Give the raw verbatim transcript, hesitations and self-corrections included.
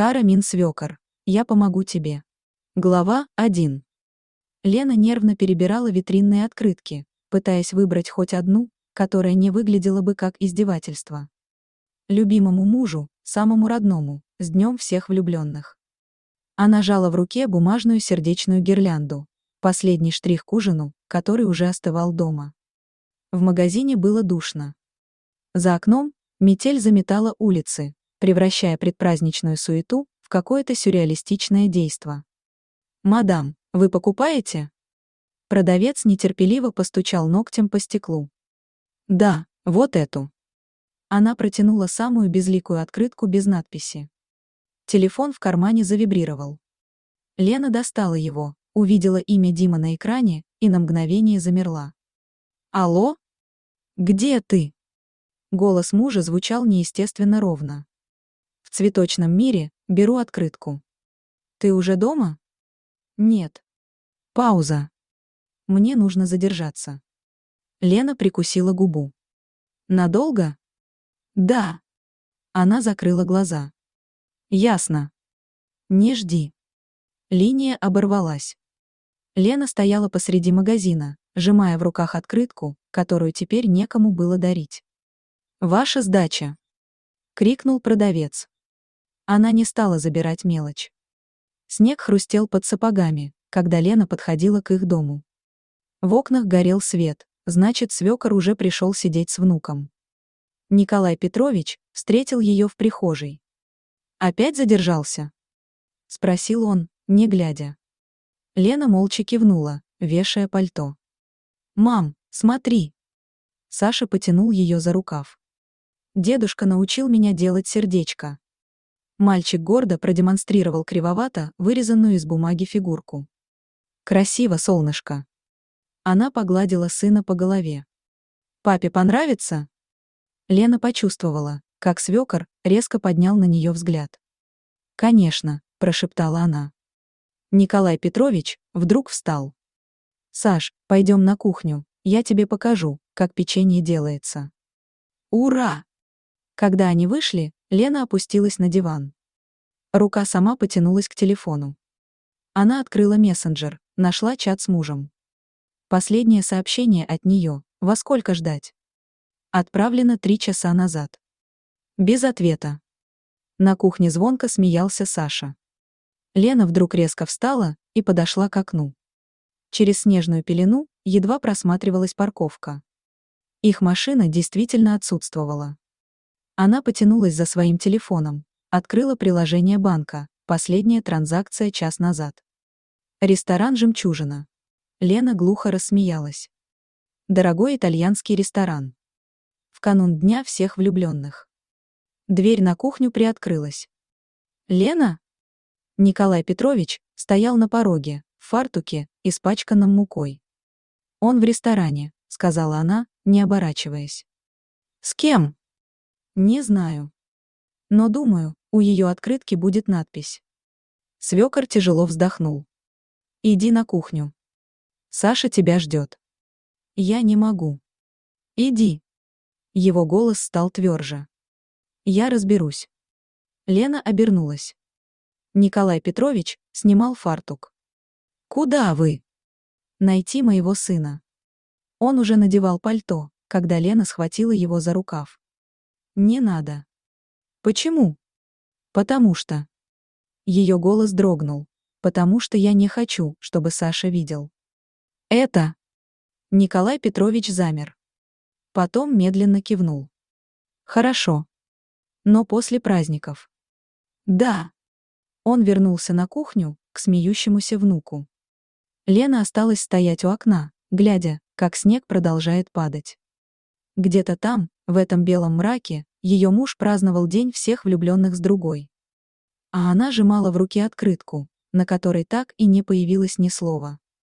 Кара мин свёкор. Я помогу тебе. Глава один. Лена нервно перебирала витринные открытки, пытаясь выбрать хоть одну, которая не выглядела бы как издевательство. Любимому мужу, самому родному, с днем всех влюбленных. Она жала в руке бумажную сердечную гирлянду, последний штрих к ужину, который уже остывал дома. В магазине было душно. За окном метель заметала улицы, превращая предпраздничную суету в какое-то сюрреалистичное действо. «Мадам, вы покупаете?» Продавец нетерпеливо постучал ногтем по стеклу. «Да, вот эту». Она протянула самую безликую открытку без надписи. Телефон в кармане завибрировал. Лена достала его, увидела имя Дима на экране и на мгновение замерла. «Алло? Где ты?» Голос мужа звучал неестественно ровно. «В цветочном мире, беру открытку». «Ты уже дома?» «Нет». Пауза. «Мне нужно задержаться». Лена прикусила губу. «Надолго?» «Да». Она закрыла глаза. «Ясно. Не жди». Линия оборвалась. Лена стояла посреди магазина, сжимая в руках открытку, которую теперь некому было дарить. «Ваша сдача!» — крикнул продавец. Она не стала забирать мелочь. Снег хрустел под сапогами, когда Лена подходила к их дому. В окнах горел свет, значит, свекор уже пришел сидеть с внуком. Николай Петрович встретил ее в прихожей. «Опять задержался?» — спросил он, не глядя. Лена молча кивнула, вешая пальто. «Мам, смотри!» Саша потянул ее за рукав. «Дедушка научил меня делать сердечко». Мальчик гордо продемонстрировал кривовато вырезанную из бумаги фигурку. «Красиво, солнышко». Она погладила сына по голове. «Папе понравится?» Лена почувствовала, как свекор резко поднял на нее взгляд. «Конечно», — прошептала она. Николай Петрович вдруг встал. «Саш, пойдем на кухню, я тебе покажу, как печенье делается». «Ура!» Когда они вышли, Лена опустилась на диван. Рука сама потянулась к телефону. Она открыла мессенджер, нашла чат с мужем. Последнее сообщение от нее. Во сколько ждать? Отправлено три часа назад. Без ответа. На кухне звонко смеялся Саша. Лена вдруг резко встала и подошла к окну. Через снежную пелену едва просматривалась парковка. Их машина действительно отсутствовала. Она потянулась за своим телефоном, открыла приложение банка, последняя транзакция час назад. Ресторан «Жемчужина». Лена глухо рассмеялась. Дорогой итальянский ресторан. В канун Дня всех влюбленных. Дверь на кухню приоткрылась. «Лена?» Николай Петрович стоял на пороге, в фартуке, испачканном мукой. «Он в ресторане», — сказала она, не оборачиваясь. «С кем?» «Не знаю. Но думаю, у ее открытки будет надпись». Свекор тяжело вздохнул. «Иди на кухню. Саша тебя ждет». «Я не могу». «Иди». Его голос стал тверже. «Я разберусь». Лена обернулась. Николай Петрович снимал фартук. «Куда вы?» «Найти моего сына». Он уже надевал пальто, когда Лена схватила его за рукав. «Не надо». «Почему?» «Потому что». Ее голос дрогнул. «Потому что я не хочу, чтобы Саша видел». «Это...» Николай Петрович замер. Потом медленно кивнул. «Хорошо. Но после праздников». «Да». Он вернулся на кухню, к смеющемуся внуку. Лена осталась стоять у окна, глядя, как снег продолжает падать. Где-то там, в этом белом мраке, ее муж праздновал день всех влюбленных с другой. А она сжимала в руке открытку, на которой так и не появилось ни слова.